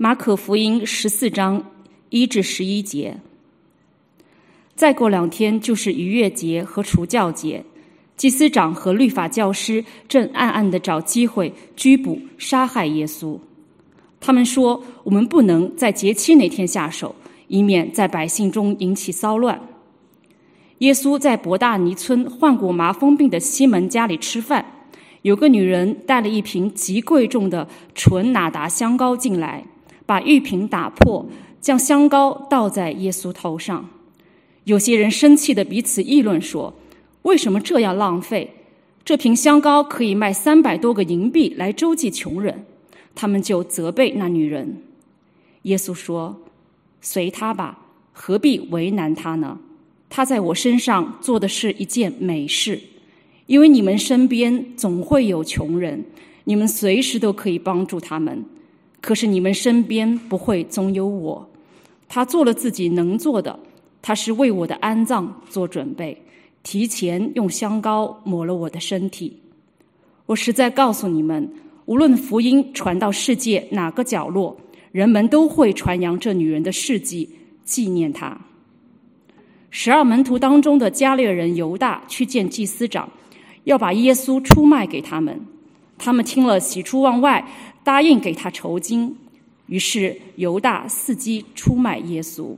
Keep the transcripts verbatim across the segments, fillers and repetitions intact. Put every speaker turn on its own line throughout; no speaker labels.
马可福音十四章一至十一节。再过两天就是逾越节和除酵节，祭司长和律法教师正暗暗地找机会拘捕杀害耶稣。他们说，我们不能在节期那天下手，以免在百姓中引起骚乱。耶稣在伯大尼村患过麻风病的西门家里吃饭，有个女人带了一瓶极贵重的纯哪达香膏进来，把玉瓶打破，将香膏倒在耶稣头上。有些人生气地彼此议论说，为什么这样浪费？这瓶香膏可以卖三百多个银币来周济穷人。他们就责备那女人。耶稣说，随他吧，何必为难他呢？他在我身上做的是一件美事，因为你们身边总会有穷人，你们随时都可以帮助他们，可是你们身边不会总有我。他做了自己能做的，他是为我的安葬做准备，提前用香膏抹了我的身体。我实在告诉你们，无论福音传到世界哪个角落，人们都会传扬这女人的事迹，纪念她。十二门徒当中的加略人犹大去见祭司长，要把耶稣出卖给他们。他们听了喜出望外，答应给他酬金。于是犹大伺机出卖耶稣。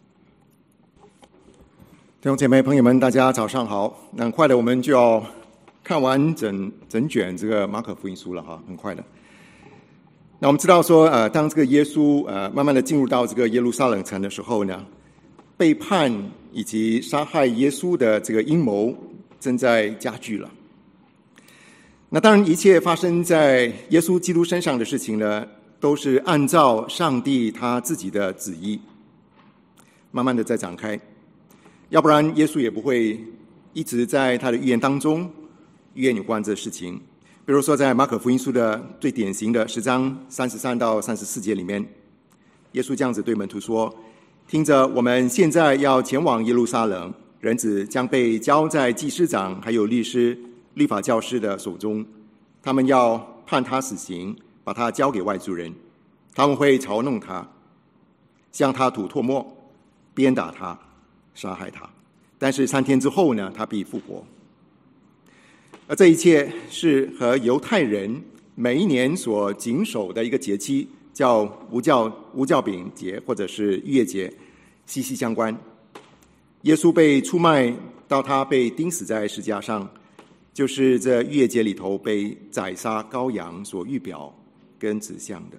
弟兄姐妹朋友们，大家早上好。那很快的，我们就要看完整整卷这个马可福音书了哈，很快的。那我们知道说，呃，当这个耶稣呃慢慢的进入到这个耶路撒冷城的时候呢，背叛以及杀害耶稣的这个阴谋正在加剧了。那当然，一切发生在耶稣基督身上的事情呢，都是按照上帝他自己的旨意，慢慢的在展开。要不然，耶稣也不会一直在他的预言当中预言有关这事情。比如说在马可福音书的最典型的十章三十三到三十四节里面，耶稣这样子对门徒说，听着，我们现在要前往耶路撒冷，人子将被交在祭司长还有律师律法教师的手中，他们要判他死刑，把他交给外族人，他们会嘲弄他，向他吐唾沫，鞭打他，杀害他，但是三天之后呢，他必复活。而这一切是和犹太人每一年所谨守的一个节期，叫无酵无酵饼节或者是逾越节息息相关。耶稣被出卖到他被钉死在十字架上，就是这逾越节里头被宰杀羔羊所预表跟指向的。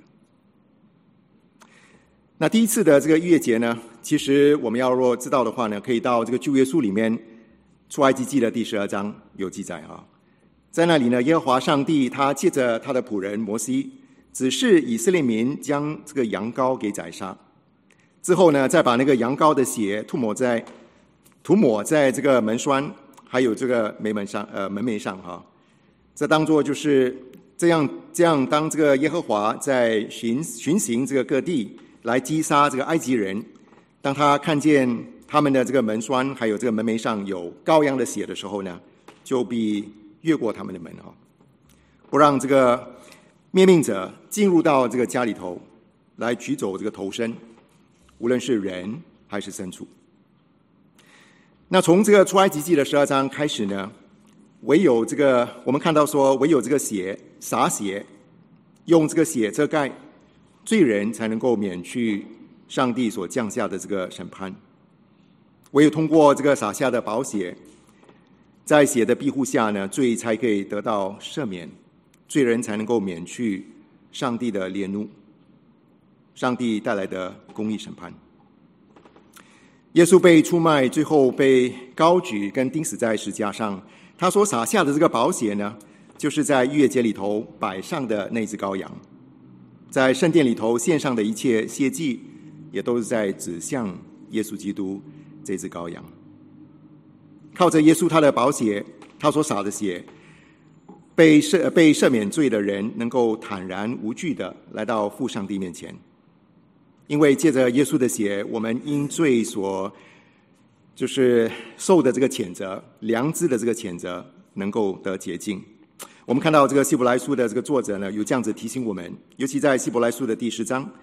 那第一次的这个逾越节呢，其实我们要若知道的话呢，可以到这个旧约书里面出埃及记的第十二章有记载啊。在那里呢，耶和华上帝他借着他的仆人摩西，指示以色列民将这个羊羔给宰杀，之后呢，再把那个羊羔的血涂抹在涂抹在这个门栓还有这个门门上呃门楣上哈。这当作就是这样这样，当这个耶和华在巡巡行这个各地来击杀这个埃及人，当他看见他们的这个门栓还有这个门楣上有羔羊的血的时候呢，就必越过他们的门哈，不让这个灭命者进入到这个家里头来取走这个头身，无论是人还是牲畜。那从这个出埃及记的十二章开始呢，唯有这个我们看到说，唯有这个血洒血，用这个血遮盖，罪人才能够免去上帝所降下的这个审判。唯有通过这个洒下的宝血，在血的庇护下呢，罪才可以得到赦免，罪人才能够免去上帝的烈怒，上帝带来的公义审判。耶稣被出卖，最后被高举跟钉死在十字架上，他所洒下的这个宝血呢，就是在逾越节里头摆上的那只羔羊，在圣殿里头献上的一切献祭，也都是在指向耶稣基督这只羔羊。靠着耶稣他的宝血，他所洒的血，被赦被赦免罪的人能够坦然无惧的来到父上帝面前。因为借着耶稣的血，我们因罪所就是受的这个谴责，良知的这个谴责能够得洁净。我们看到这个希伯来书的这个作者呢，有这样子提醒我们，尤其在希伯来书的第十章，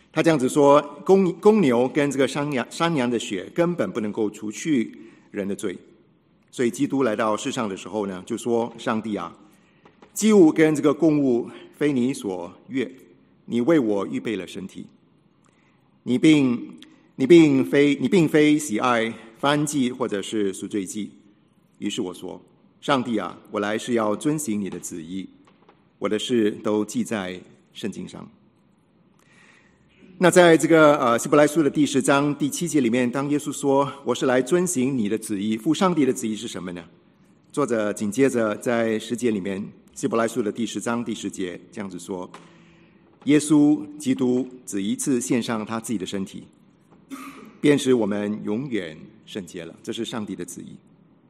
他这样子说，公公牛跟这个山羊山羊的血根本不能够除去人的罪，所以基督来到世上的时候呢，就说：上帝啊，祭物跟这个供物非你所悦，你为我预备了身体，你并你并非你并非喜爱燔祭或者是赎罪祭。于是我说：上帝啊，我来是要遵行你的旨意，我的事都记在圣经上。那在这个呃希伯来书的第十章第七节里面，当耶稣说我是来遵行你的旨意，父上帝的旨意是什么呢？作者紧接着在十节里面，希伯来书的第十章第十节这样子说：耶稣基督只一次献上他自己的身体，便使我们永远圣洁了，这是上帝的旨意。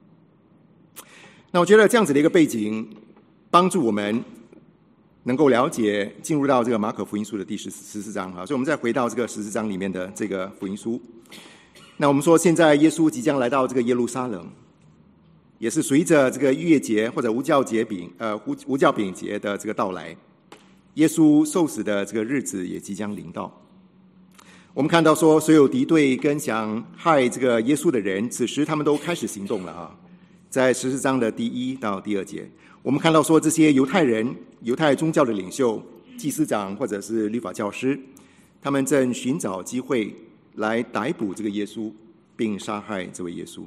那我觉得这样子的一个背景帮助我们能够了解进入到这个马可福音书的第十十四章哈，所以我们再回到这个十四章里面的这个福音书。那我们说现在耶稣即将来到这个耶路撒冷，也是随着这个逾越节或者无酵节饼呃无无酵饼节的这个到来，耶稣受死的这个日子也即将临到。我们看到说，所有敌对跟想害这个耶稣的人，此时他们都开始行动了啊。在十四章的第一到第二节，我们看到说，这些犹太人、犹太宗教的领袖、祭司长或者是律法教师，他们正寻找机会来逮捕这个耶稣，并杀害这位耶稣。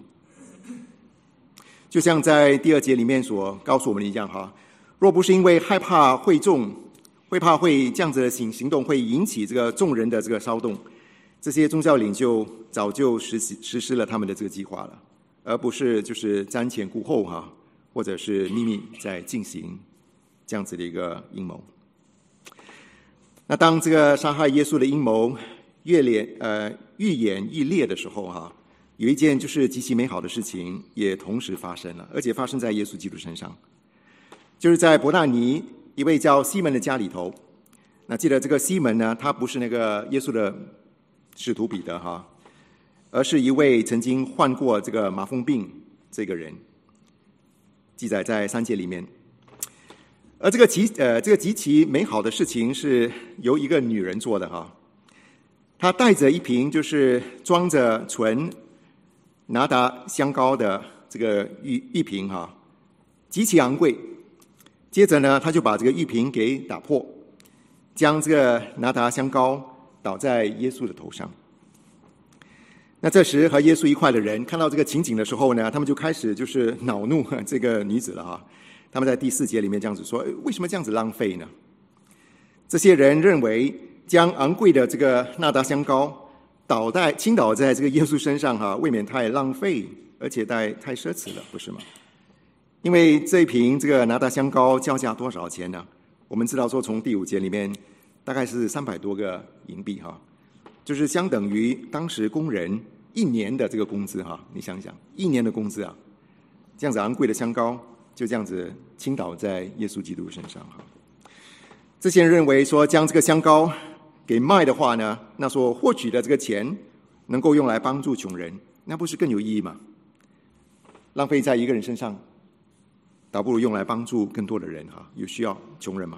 就像在第二节里面所告诉我们的一样哈，若不是因为害怕会众，会怕会这样子的行行动会引起这个众人的这个骚动，这些宗教领袖早就实施实施了他们的这个计划了，而不是就是瞻前顾后哈，或者是秘密在进行这样子的一个阴谋。那当这个杀害耶稣的阴谋越烈呃愈演愈烈的时候哈，有一件就是极其美好的事情也同时发生了，而且发生在耶稣基督身上，就是在伯大尼一位叫西门的家里头。那记得这个西门呢，他不是那个耶稣的使徒彼得哈，而是一位曾经患过这个麻风病这个人，记载在三节里面。而这个极呃这个极其美好的事情是由一个女人做的哈，她带着一瓶就是装着纯拿达香膏的这个玉玉瓶哈，极其昂贵。接着呢，她就把这个玉瓶给打破，将这个拿达香膏倒在耶稣的头上。那这时和耶稣一块的人看到这个情景的时候呢，他们就开始就是恼怒这个女子了哈。他们在第四节里面这样子说：为什么这样子浪费呢？这些人认为将昂贵的这个纳达香膏倒在倾倒在这个耶稣身上哈，未免太浪费，而且太太奢侈了，不是吗？因为这一瓶这个拿达香膏交价多少钱呢？我们知道说，从第五节里面大概是三百多个银币哈，就是相等于当时工人一年的这个工资哈。你想想，一年的工资啊，这样子昂贵的香膏就这样子倾倒在耶稣基督身上哈。这些人认为说，将这个香膏给卖的话呢，那所获取的这个钱能够用来帮助穷人，那不是更有意义吗？浪费在一个人身上，倒不如用来帮助更多的人哈，有需要穷人嘛。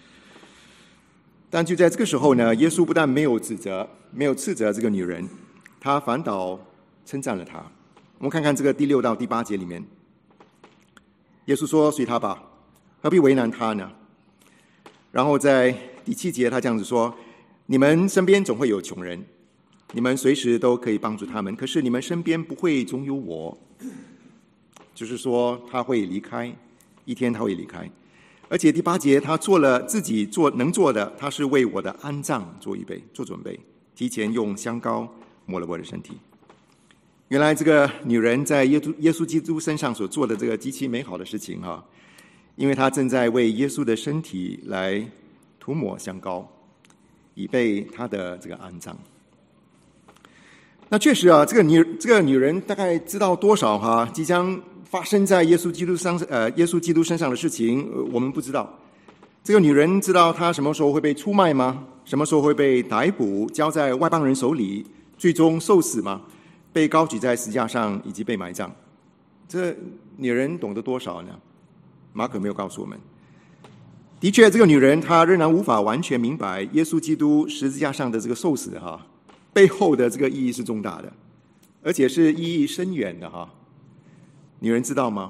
但就在这个时候呢，耶稣不但没有指责，没有斥责这个女人，他反倒称赞了她。我们看看这个第六到第八节里面，耶稣说：随他吧，何必为难他呢？然后在第七节他这样子说：你们身边总会有穷人，你们随时都可以帮助他们，可是你们身边不会总有我。就是说他会离开，一天他会离开。而且第八节他做了自己做能做的，他是为我的安葬做预备做准备，提前用香膏抹了我的身体。原来这个女人在耶稣耶稣基督身上所做的这个极其美好的事情哈，因为她正在为耶稣的身体来涂抹香膏，以备他的这个安葬。那确实啊，这个女这个女人大概知道多少哈即将发生在耶稣基督上呃耶稣基督身上的事情，呃、我们不知道。这个女人知道她什么时候会被出卖吗？什么时候会被逮捕，交在外邦人手里，最终受死吗？被高举在石架上，以及被埋葬。这女人懂得多少呢？马可没有告诉我们。 的确，这个女人她仍然无法完全明白耶稣基督十字架上的这个受死哈，背后的这个意义是重大的，而且是意义深远的哈。女人知道吗？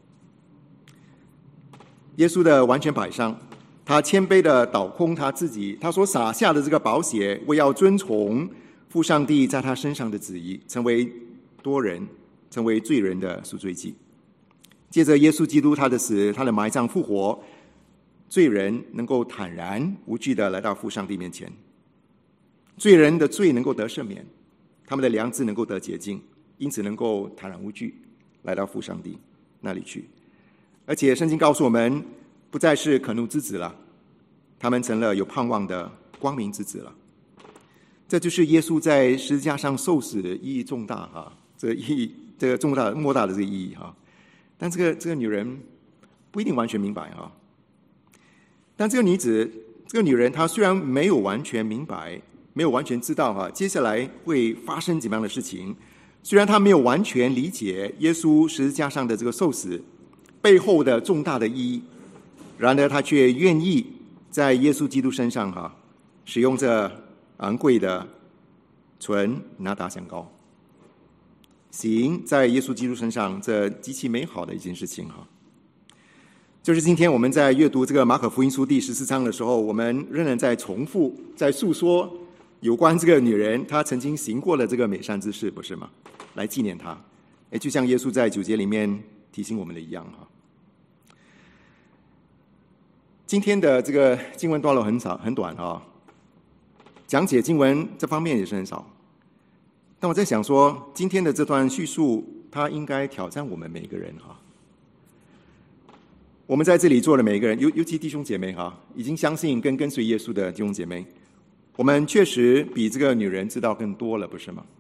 耶稣的完全摆上，他谦卑的倒空他自己，他所洒下的这个宝血，为要遵从父上帝在他身上的旨意，成为多人成为罪人的赎罪祭。借着耶稣基督他的死，他的埋葬复活，罪人能够坦然无惧的来到父上帝面前，罪人的罪能够得赦免，他们的良知能够得洁净，因此能够坦然无惧来到父上帝那里去。而且圣经告诉我们，不再是可怒之子了，他们成了有盼望的光明之子了。这就是耶稣在十字架上受死的意义重大哈，这个意义，这个重大莫大的这个意义哈。但这个这个女人不一定完全明白哈。但这个女子，这个女人，她虽然没有完全明白，没有完全知道哈，接下来会发生怎么样的事情，虽然她没有完全理解耶稣十字架上的这个受死背后的重大的意义，然而她却愿意在耶稣基督身上哈，使用这昂贵的纯拿达香膏，行在耶稣基督身上这极其美好的一件事情哈。就是今天我们在阅读这个马可福音书第十四章的时候，我们仍然在重复，在诉说有关这个女人她曾经行过的这个美善之事，不是吗？来纪念她，哎，就像耶稣在九节里面提醒我们的一样哈。今天的这个经文段落很少很短哈，讲解经文这方面也是很少。但我在想说，今天的这段叙述，它应该挑战我们每一个人哈。我们在这里坐的每一个人，尤尤其弟兄姐妹哈，已经相信跟跟随耶稣的弟兄姐妹，我们确实比这个女人知道更多了，不是吗？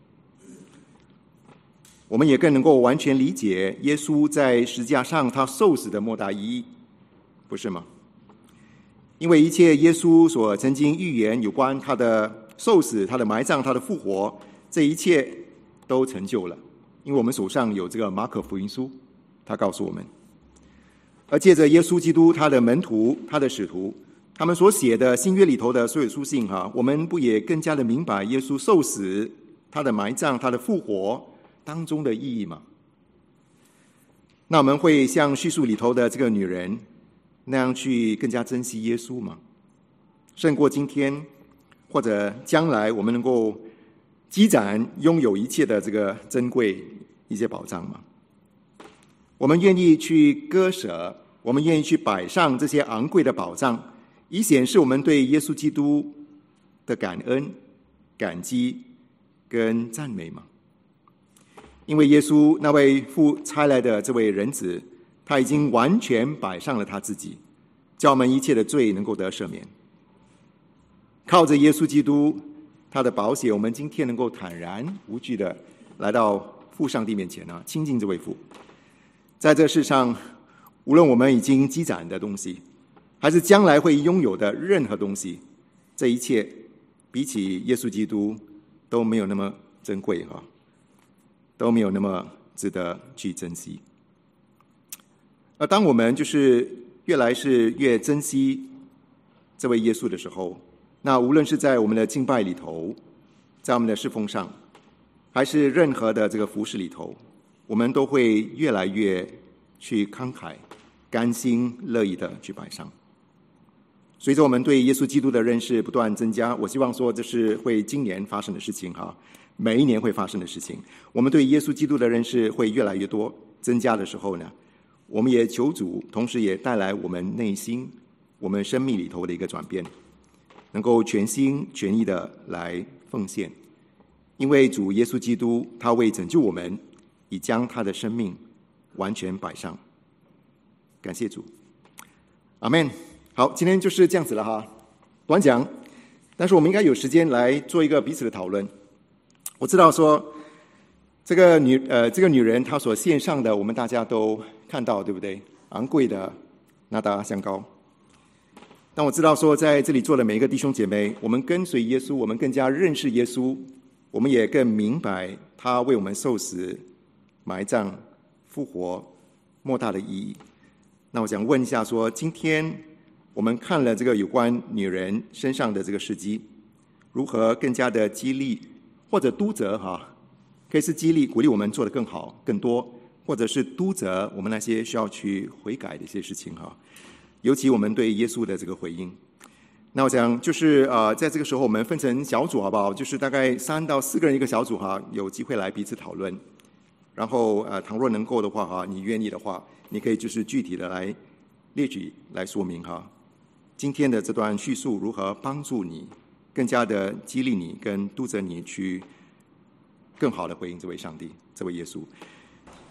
我们也更能够完全理解耶稣在十字架上他受死的莫大意义，不是吗？因为一切耶稣所曾经预言有关他的受死、他的埋葬、他的复活，这一切都成就了。因为我们手上有这个马可福音书，他告诉我们。而借着耶稣基督他的门徒、他的使徒，他们所写的新约里头的所有书信哈，我们不也更加的明白耶稣受死、他的埋葬、他的复活当中的意义吗？那我们会像叙述里头的这个女人那样去更加珍惜耶稣吗？胜过今天或者将来我们能够积攒拥有一切的这个珍贵一些宝藏吗？我们愿意去割舍，我们愿意去摆上这些昂贵的宝藏，以显示我们对耶稣基督的感恩、感激跟赞美吗？因为耶稣那位父差来的这位人子，他已经完全摆上了他自己，叫我们一切的罪能够得赦免。靠着耶稣基督他的宝血，我们今天能够坦然无惧的来到父上帝面前啊，亲近这位父。在这世上，无论我们已经积攒的东西，还是将来会拥有的任何东西，这一切比起耶稣基督都没有那么珍贵哈，都没有那么值得去珍惜。而当我们就是越来是越珍惜这位耶稣的时候，那无论是在我们的敬拜里头，在我们的侍奉上，还是任何的这个服事里头，我们都会越来越去慷慨、甘心乐意的去摆上。随着我们对耶稣基督的认识不断增加，我希望说这是会今年发生的事情哈，每一年会发生的事情。我们对耶稣基督的认识会越来越多增加的时候呢，我们也求主，同时也带来我们内心、我们生命里头的一个转变，能够全心全意的来奉献，因为主耶稣基督他为拯救我们，已将他的生命完全摆上。感谢主，阿们。好，今天就是这样子了哈，短讲，但是我们应该有时间来做一个彼此的讨论。我知道说这个女呃这个女人她所献上的，我们大家都看到，对不对？昂贵的拿达香膏。但我知道说，在这里坐的每一个弟兄姐妹，我们跟随耶稣，我们更加认识耶稣，我们也更明白他为我们受死、埋葬、复活莫大的意义。那我想问一下说，今天我们看了这个有关女人身上的这个事迹，如何更加的激励或者督责哈，可以是激励鼓励我们做得更好更多，或者是督责我们那些需要去悔改的一些事情哈。尤其我们对耶稣的这个回应，那我想就是呃，在这个时候我们分成小组好不好？就是大概三到四个人一个小组哈，有机会来彼此讨论。然后呃，倘若能够的话哈，你愿意的话，你可以就是具体的来列举来说明哈。今天的这段叙述如何帮助你，更加的激励你跟督责你去更好的回应这位上帝，这位耶稣。